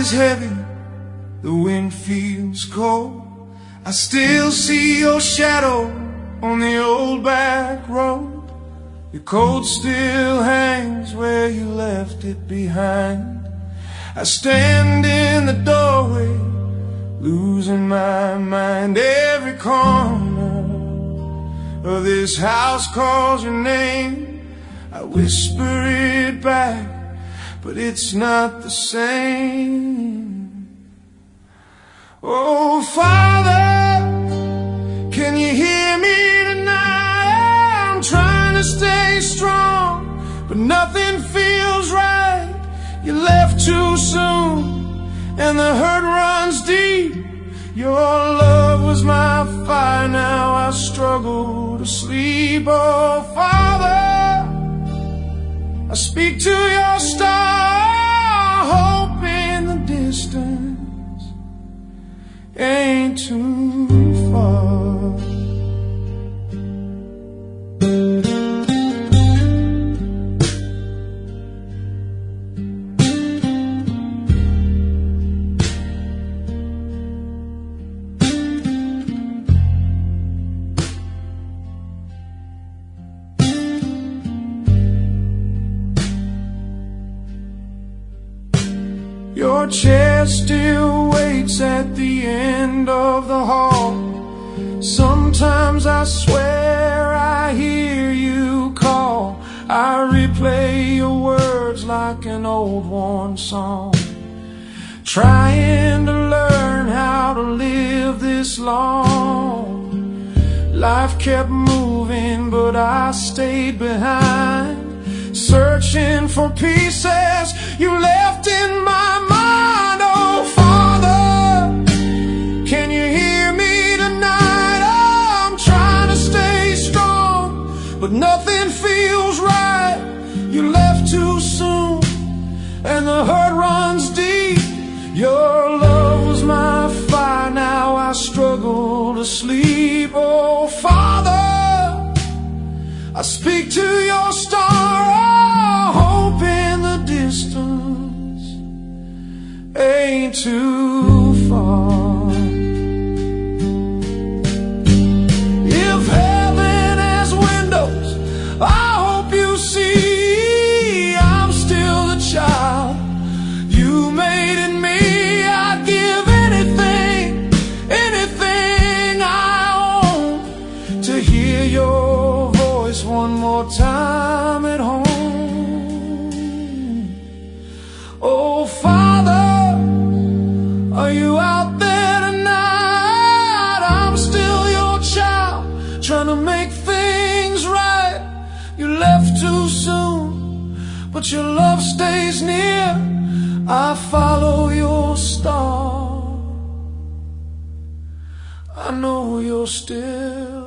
is heavy, the wind feels cold. I still see your shadow on the old back road. Your coat still hangs where you left it behind. I stand in the doorway, losing my mind. Every corner of this house calls your name. I whisper it back, but it's not the same. Oh, Father, can you hear me tonight? I'm trying to stay strong, but nothing feels right. You left too soon, and the hurt runs deep. Your love was my fire, now I struggle to sleep. Oh, Father, I speak to your star, hope in the distance ain't too far. Your chair still waits at the end of the hall. Sometimes I swear I hear you call. I replay your words like an old worn song, trying to learn how to live this long. Life kept moving, but I stayed behind, searching for pieces you left in my mind. Oh, Father, can you hear me tonight? I'm trying to stay strong, but nothing feels right. You left too soon, and the hurt runs deep. Your love was my fire, now I struggle to sleep. Oh, Father, I speak to your star, hope in the distance ain't too far. If heaven has windows, I hope you see I'm still the child you made in me. I'd give anything, anything I own to hear your voice one more time at home. Oh, Father, are you out there tonight? I'm still your child, trying to make things right. You left too soon, but your love stays near. I follow your star, I know you're still